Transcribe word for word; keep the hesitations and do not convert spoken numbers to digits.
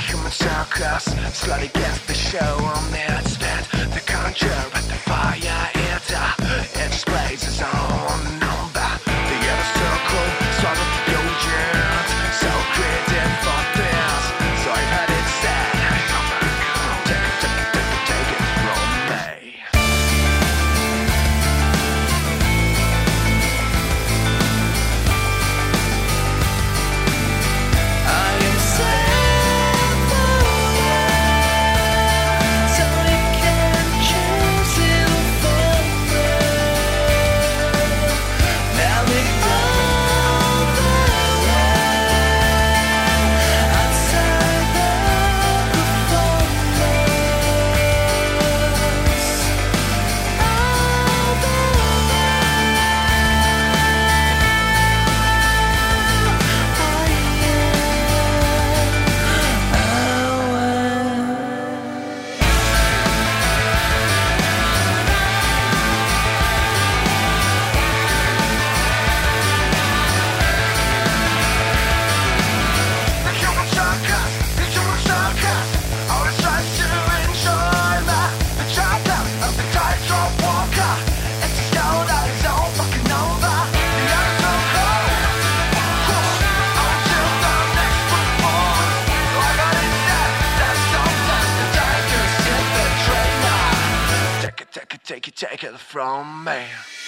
human circus, slowly gets the show on its feet. The conjure at the fire eater, it displays its own number. The other circle, sort of fusion, so created for this. So I've had it said, take it, take it, take it, take it from me. Take it, take it from me.